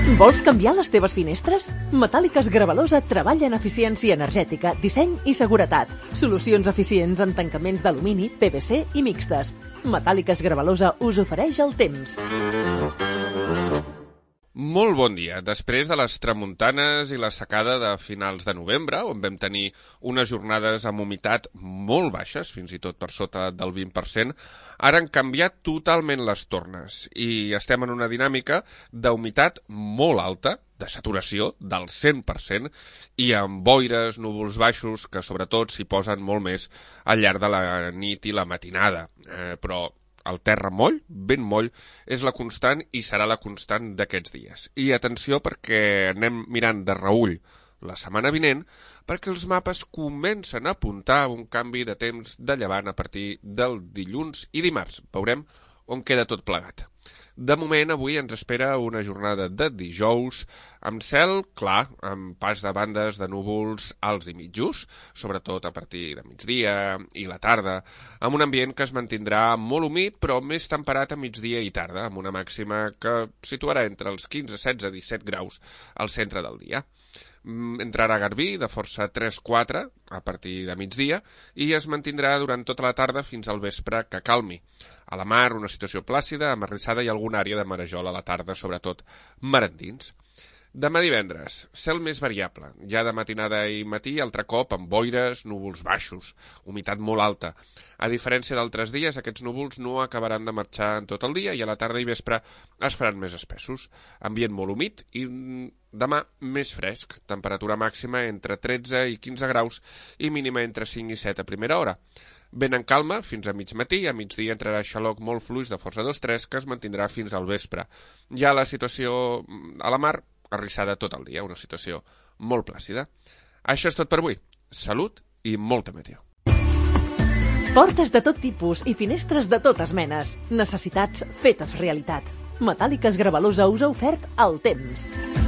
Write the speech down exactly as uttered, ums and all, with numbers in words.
Vols canviar les teves finestres? Metàl·liques Gravalosa treballa en eficiència energètica, disseny i seguretat. Solucions eficients en tancaments d'alumini, P V C i mixtes. Metàl·liques Gravalosa us ofereix el temps. Molt bon dia. Després de les tramuntanes i la secada de finals de novembre, on vam tenir unes jornades amb humitat molt baixes, fins i tot per sota del vint per cent, ara han canviat totalment les tornes i estem en una dinàmica d'humitat molt alta, de saturació del cent per cent i amb boires, núvols baixos, que sobretot s'hi posen molt més al llarg de la nit i la matinada. Eh, però el terra moll, ben moll, és la constant i serà la constant d'aquests dies. I atenció perquè anem mirant de reüll la setmana vinent perquè els mapes comencen a apuntar un canvi de temps de llevant a partir del dilluns i dimarts. Veurem on queda tot plegat. De moment, avui ens espera una jornada de dijous amb cel clar, amb pas de bandes de núvols alts i mitjos, sobretot a partir de migdia i la tarda, amb un ambient que es mantindrà molt humit però més temperat a migdia i tarda, amb una màxima que situarà entre els quinze, setze, disset graus al centre del dia. Entrarà garbí de força tres quatre a partir de migdia i es mantindrà durant tota la tarda fins al vespre que calmi. A la mar, una situació plàcida, amb arrissada i alguna àrea de marejol a la tarda, sobretot mar endins. Demà divendres, cel més variable, ja de matinada i matí, altre cop amb boires, núvols baixos, humitat molt alta. A diferència d'altres dies, aquests núvols no acabaran de marxar en tot el dia i a la tarda i vespre es faran més espessos. Ambient molt humit i demà més fresc, temperatura màxima entre tretze i quinze graus i mínima entre cinc i set a primera hora. Vent en calma fins a mig matí, a migdia entrarà xaloc molt fluix de força dos tres que es mantindrà fins al vespre. Ja la situació a la mar, arrissada tot el dia, una situació molt plàcida. Això és tot per avui. Salut i molta meteo. Portes de tot tipus i finestres de totes menes. Necessitats fetes realitat. Metàl·liques Gravalosa us ha ofert el temps.